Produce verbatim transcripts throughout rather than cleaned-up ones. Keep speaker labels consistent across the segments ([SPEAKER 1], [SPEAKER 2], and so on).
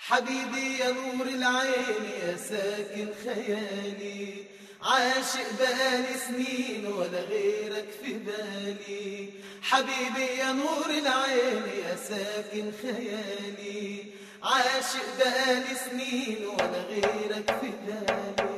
[SPEAKER 1] حبيبي يا نور العين يا ساكن خيالي، عاشق بقالي سنين ولا غيرك في بالي. حبيبي يا نور العين يا ساكن خيالي، عاشق بقالي سنين ولا غيرك في بالي.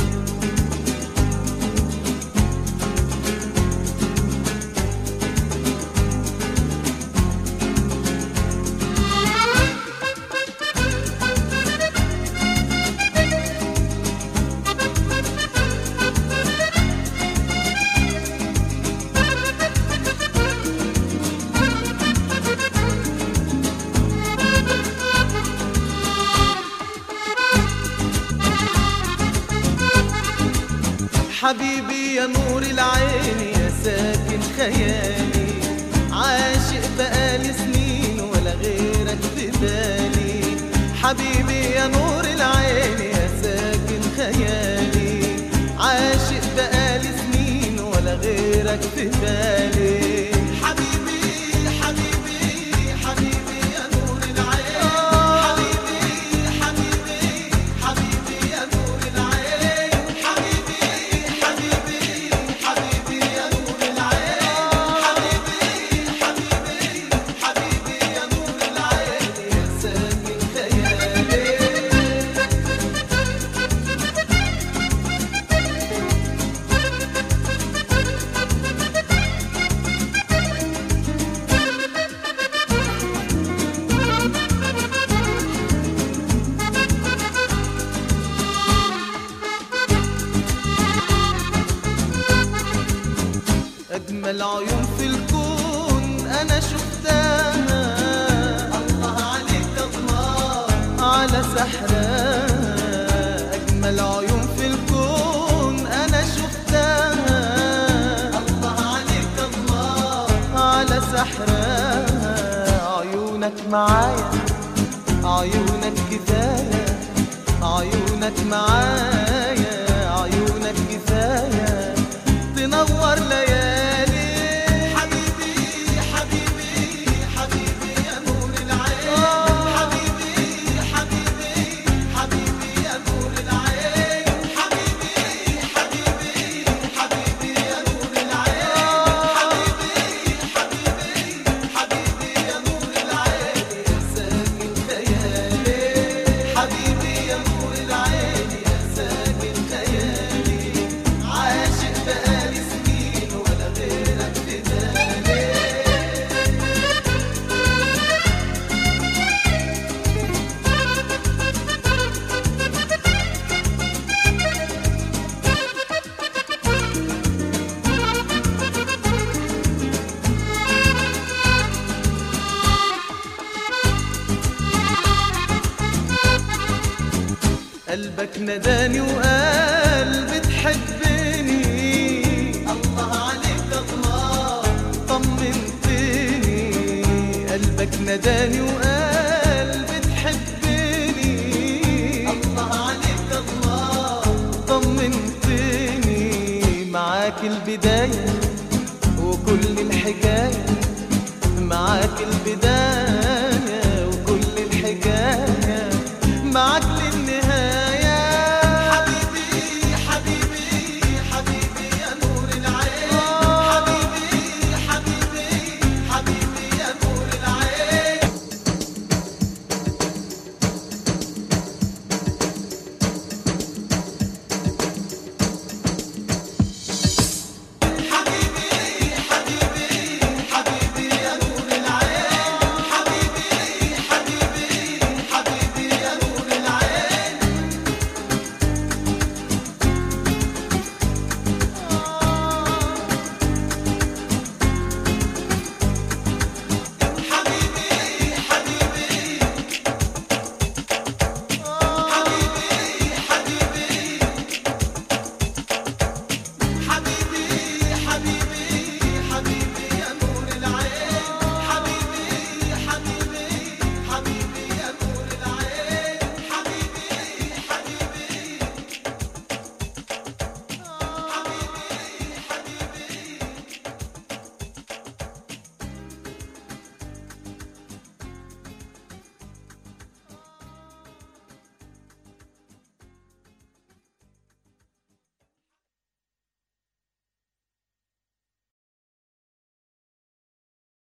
[SPEAKER 1] حبيبي يا نور العين يا ساكن خيالي، عاشق بقالي سنين ولا غيرك في بالي. حبيبي يا نور العين يا ساكن خيالي، عاشق بقالي سنين ولا غيرك في بالي. حبيبي حبيبي حبيبي يا نور العين، حبيبي حبيبي حبيبي يا نور العين، حبيبي أجمل عيون في الكون أنا شفتها، الله عليك الله على سحرها. أجمل عيون في الكون أنا شفتها، الله عليك الله على سحرها. عيونك معايا عيونك كفاية، عيونك معايا عيونك كفاية تنور ليالي. حبيبي حبيبي حبيبي يا نور العين، حبيبي حبيبي حبيبي يا نور العين، حبيبي حبيبي حبيبي يا نور العين، حبيبي حبيبي حبيبي يا نور العين يا ساكن خيالي. حبيبي يا نور العين يا ساكن خيالي، عاشق بقالي سنين ولا غيرك في بالي. قلبك نداني وقال بتحبني، الله عليك الله طمنتني. قلبك نداني وقال